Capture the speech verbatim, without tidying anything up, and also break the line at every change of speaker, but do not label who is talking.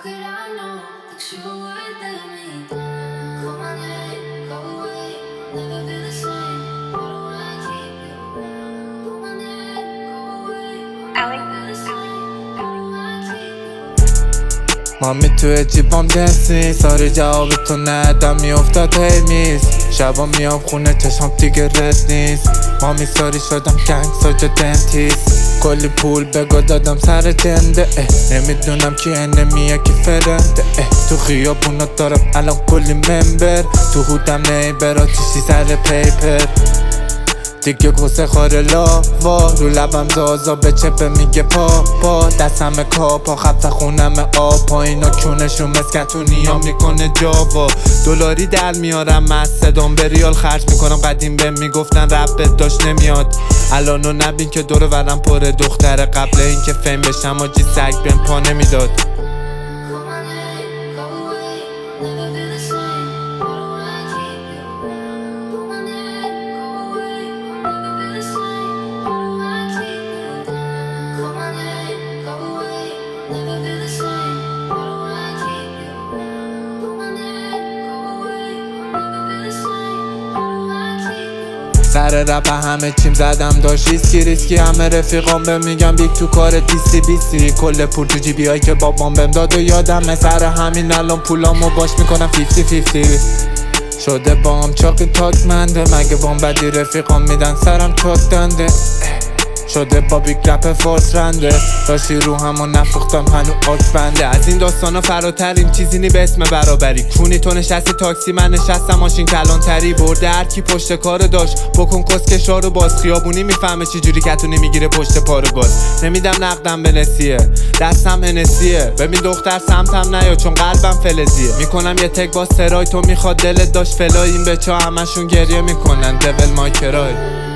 could I know that you would let me down? Call my name, go away, never be the same. Why do I keep you around? Call my name, go away, never be the same. Why do I keep you around?
مامی توی جیبام دست نیست، آره جواب تو ندم میافتاد هی میز. شبا میام خونه چشم دیگه رد نیست. مامی ساری شدم گنگ ساجا دنتیست. کلی پول بگو دادم سر جنده اه. نمیدونم کی انمیه کی فرنده اه. تو خیابونا دارم الان کلی ممبر. تو هودم نیبرا چیشی سر پیپر. دیگه کسه خاره لاوا رو لبم زازا به چپه میگه پا پا دستم کاپا خبت خونم آپا اینا کونشون مسکتونی ها میکنه جاوا. دلاری در میارم از صدام به ریال خرج میکنم. قدیم به میگفتن ربت داشت نمیاد، الانو نبین که دور ورم پر دختر. قبل این که فیم بشم آجی سگ بهم پا نمیداد. سر رپ همه چیم زدم داشت ریسکی ریسکی. همه رفیقام بهم میگم بیگ تو کار دیسی بیسی. کل پول تو جیبی هایی که بابام بهم داد و یادمه. سر همین الان پولامو باش میکنم فیفتی فیفتی. شده بام چاقی تاک منده. مگه بام بدی رفیقام میدن سرم چاک دنده. شده با بیگ رپ فورس رنده. داشتی رو همو نفروختم هنو آک بنده. از این داستانا فراتریم چیزی نی به اسم برابری. کونی تو نشستی تاکسی من نشستم ماشین کلانتری. برده هر کی پشت کار داشت بکن کسکشا رو باز. خیابونی میفهمه چی جوری کتونی میگیره پشت پارو گاز. نمیدم نقدم به نسیه دستم هنسیه. ببین دختر سمتم نیا چون قلبم فلزیه. میکنم یه تک با سرای تو میخواد دلت داشت فلای. این بچه ها همشون گریه میکنن دول مای کرای.